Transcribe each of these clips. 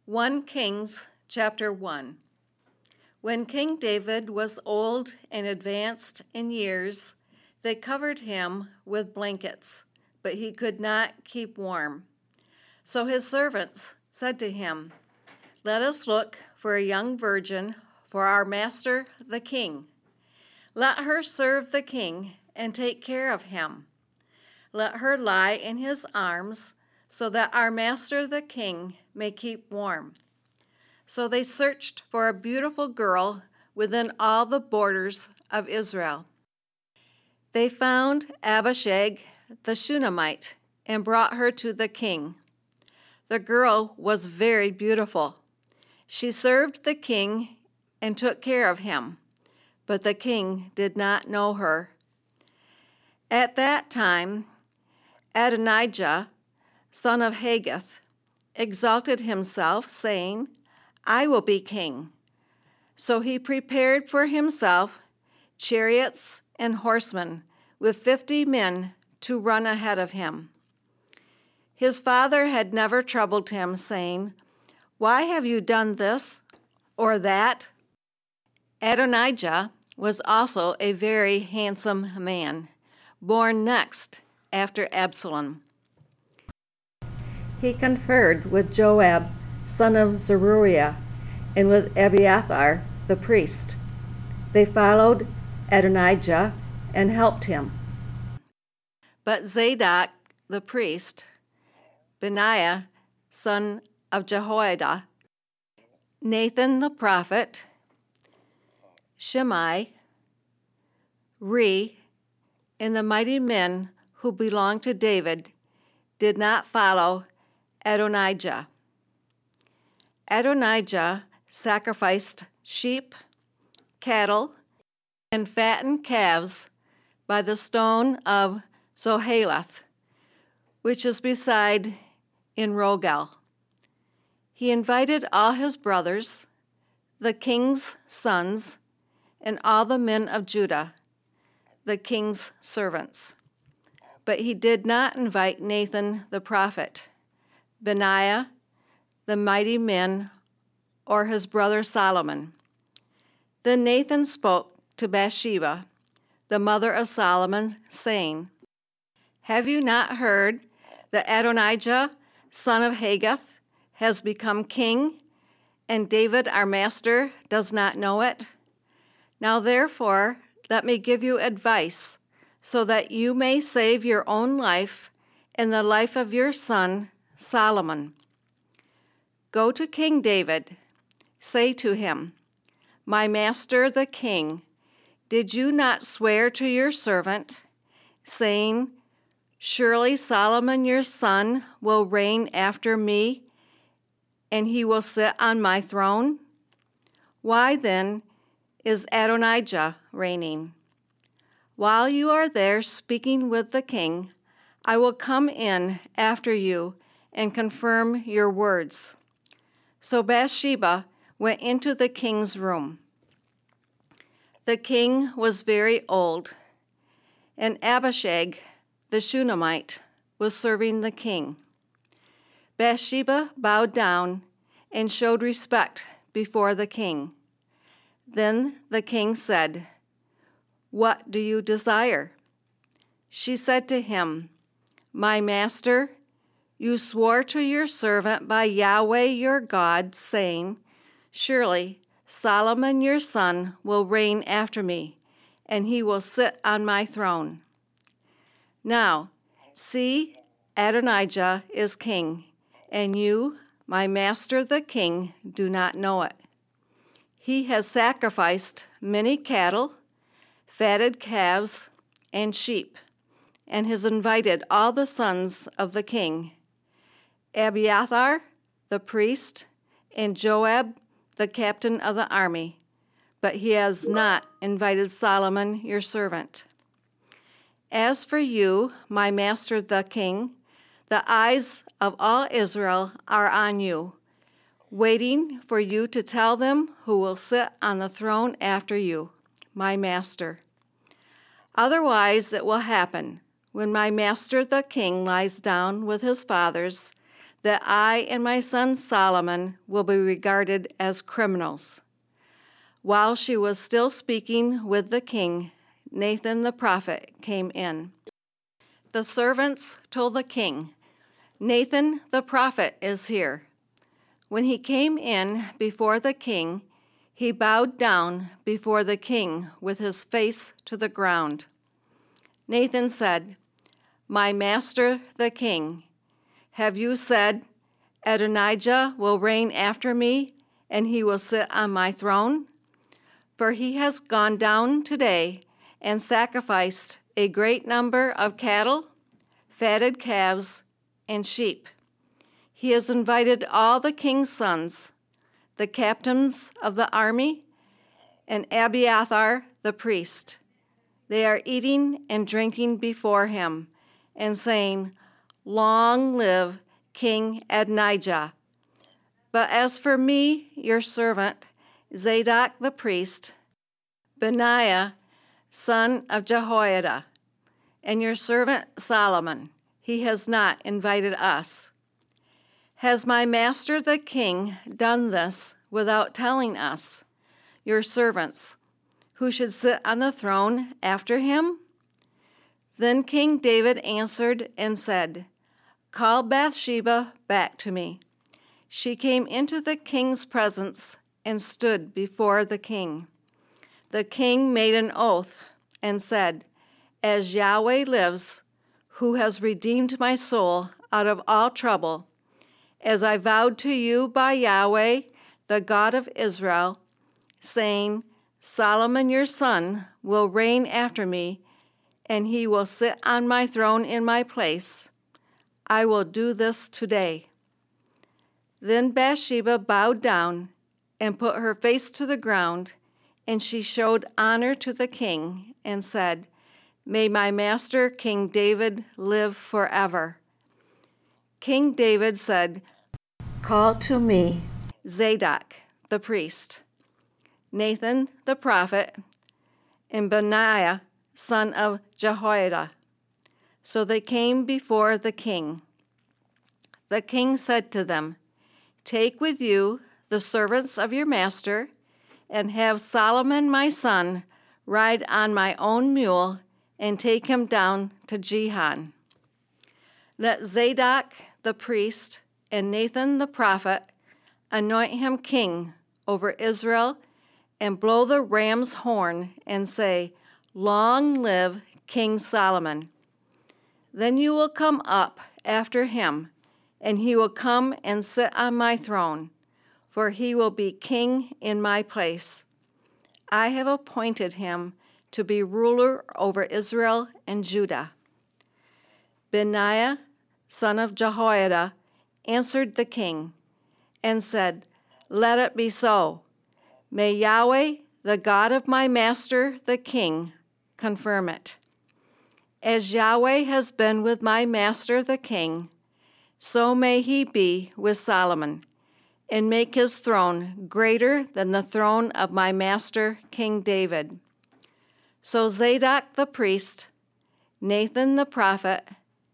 1 Kings chapter 1. When King David was old and advanced in years, they covered him with blankets, but he could not keep warm. So his servants said to him, "Let us look for a young virgin for our master the king. Let her serve the king and take care of him. Let her lie in his arms, so that our master the king may keep warm." So they searched for a beautiful girl within all the borders of Israel. They found Abishag the Shunammite and brought her to the king. The girl was very beautiful. She served the king and took care of him, but the king did not know her. At that time, Adonijah, son of Haggith, exalted himself, saying, "I will be king." So he prepared for himself chariots and horsemen with 50 men to run ahead of him. His father had never troubled him, saying, "Why have you done this or that?" Adonijah was also a very handsome man, born next after Absalom. He conferred with Joab, son of Zeruiah, and with Abiathar the priest. They followed Adonijah and helped him. But Zadok the priest, Benaiah, son of Jehoiada, Nathan the prophet, Shimei, Rei, and the mighty men who belonged to David did not follow Adonijah. Adonijah sacrificed sheep, cattle, and fattened calves by the stone of Zohelath, which is beside En Rogel. He invited all his brothers, the king's sons, and all the men of Judah, the king's servants. But he did not invite Nathan the prophet, Benaiah, the mighty men, or his brother Solomon. Then Nathan spoke to Bathsheba, the mother of Solomon, saying, "Have you not heard that Adonijah, son of Haggith, has become king, and David our master does not know it? Now therefore let me give you advice, so that you may save your own life and the life of your son Solomon. Go to King David. Say to him, 'My master the king, did you not swear to your servant, saying, Surely Solomon your son will reign after me, and he will sit on my throne? Why then is Adonijah reigning? While you are there speaking with the king, I will come in after you and confirm your words." So Bathsheba went into the king's room. The king was very old, and Abishag the Shunammite was serving the king. Bathsheba bowed down and showed respect before the king. Then the king said, "What do you desire?" She said to him, "My master, you swore to your servant by Yahweh your God, saying, Surely Solomon your son will reign after me, and he will sit on my throne. Now, see, Adonijah is king, and you, my master the king, do not know it. He has sacrificed many cattle, fatted calves, and sheep, and has invited all the sons of the king, Abiathar the priest, and Joab the captain of the army, but he has not invited Solomon your servant. As for you, my master the king, the eyes of all Israel are on you, waiting for you to tell them who will sit on the throne after you, my master. Otherwise it will happen, when my master the king lies down with his fathers, that I and my son Solomon will be regarded as criminals." While she was still speaking with the king, Nathan the prophet came in. The servants told the king, "Nathan the prophet is here." When he came in before the king, he bowed down before the king with his face to the ground. Nathan said, "My master the king, have you said, 'Adonijah will reign after me, and he will sit on my throne'? For he has gone down today and sacrificed a great number of cattle, fatted calves, and sheep. He has invited all the king's sons, the captains of the army, and Abiathar the priest. They are eating and drinking before him and saying, 'Long live King Adonijah.' But as for me, your servant, Zadok the priest, Benaiah, son of Jehoiada, and your servant Solomon, he has not invited us. Has my master the king done this without telling us, your servants, who should sit on the throne after him?" Then King David answered and said, "Call Bathsheba back to me." She came into the king's presence and stood before the king. The king made an oath and said, "As Yahweh lives, who has redeemed my soul out of all trouble, as I vowed to you by Yahweh, the God of Israel, saying, 'Solomon your son will reign after me, and he will sit on my throne in my place,' I will do this today." Then Bathsheba bowed down and put her face to the ground, and she showed honor to the king and said, "May my master King David live forever." King David said, "Call to me Zadok the priest, Nathan the prophet, and Benaiah son of Jehoiada." So they came before the king. The king said to them, "Take with you the servants of your master, and have Solomon my son ride on my own mule and take him down to Gihon. Let Zadok the priest and Nathan the prophet anoint him king over Israel and blow the ram's horn and say, 'Long live King Solomon.' Then you will come up after him, and he will come and sit on my throne, for he will be king in my place. I have appointed him to be ruler over Israel and Judah." Benaiah, son of Jehoiada, answered the king and said, "Let it be so. May Yahweh, the God of my master the king, confirm it. As Yahweh has been with my master the king, so may he be with Solomon, and make his throne greater than the throne of my master King David." So Zadok the priest, Nathan the prophet,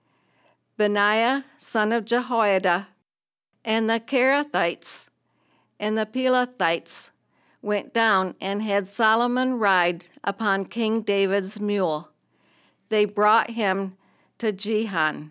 Benaiah son of Jehoiada, and the Kerethites and the Pelethites went down and had Solomon ride upon King David's mule. They brought him to Gihon.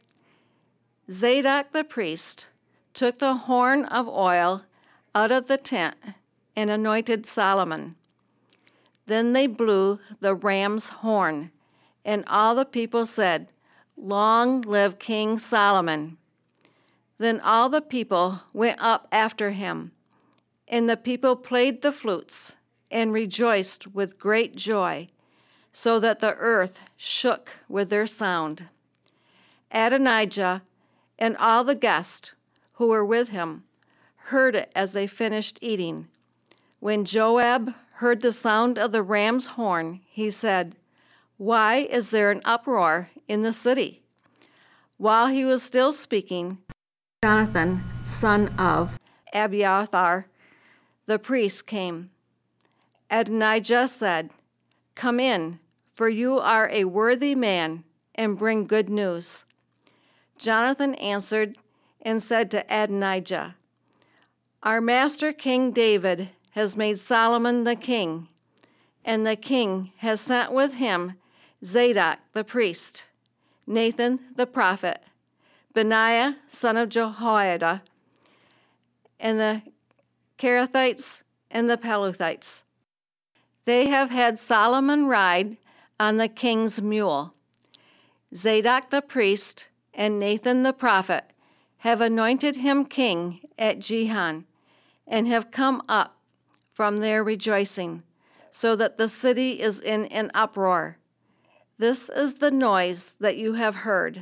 Zadok the priest took the horn of oil out of the tent and anointed Solomon. Then they blew the ram's horn, and all the people said, "Long live King Solomon." Then all the people went up after him, and the people played the flutes and rejoiced with great joy, so that the earth shook with their sound. Adonijah and all the guests who were with him heard it as they finished eating. When Joab heard the sound of the ram's horn, he said, "Why is there an uproar in the city?" While he was still speaking, Jonathan, son of Abiathar, the priest, came. Adonijah said, "Come in, for you are a worthy man, and bring good news." Jonathan answered and said to Adonijah, "Our master King David has made Solomon the king, and the king has sent with him Zadok the priest, Nathan the prophet, Benaiah son of Jehoiada, and the Kerethites and the Pelethites. They have had Solomon ride on the king's mule. Zadok the priest and Nathan the prophet have anointed him king at Gihon, and have come up from there rejoicing, so that the city is in an uproar. This is the noise that you have heard.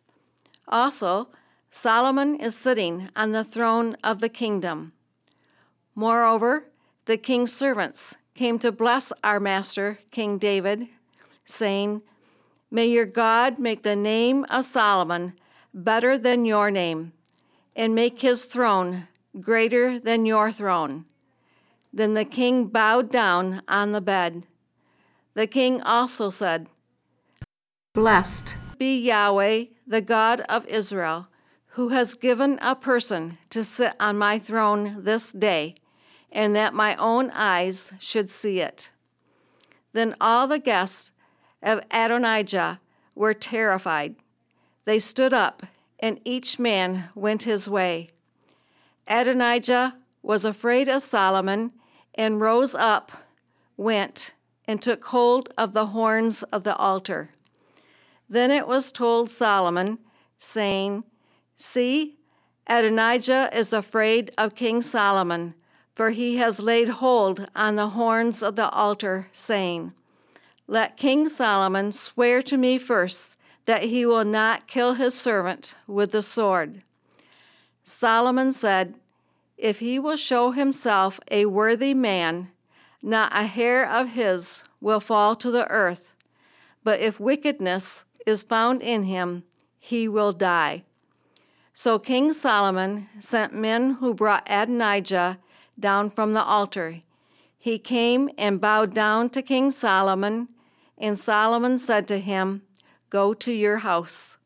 Also, Solomon is sitting on the throne of the kingdom. Moreover, the king's servants came to bless our master, King David, saying, 'May your God make the name of Solomon better than your name, and make his throne greater than your throne.' Then the king bowed down on the bed. The king also said, 'Blessed be Yahweh, the God of Israel, who has given a person to sit on my throne this day, and that my own eyes should see it.' Then all the guests of Adonijah were terrified. They stood up, and each man went his way. Adonijah was afraid of Solomon, and rose up, went, and took hold of the horns of the altar. Then it was told Solomon, saying, 'See, Adonijah is afraid of King Solomon, for he has laid hold on the horns of the altar, saying, Let King Solomon swear to me first that he will not kill his servant with the sword.' Solomon said, 'If he will show himself a worthy man, not a hair of his will fall to the earth, but if wickedness is found in him, he will die.' So King Solomon sent men who brought Adonijah down from the altar. He came and bowed down to King Solomon, and Solomon said to him, 'Go to your house.'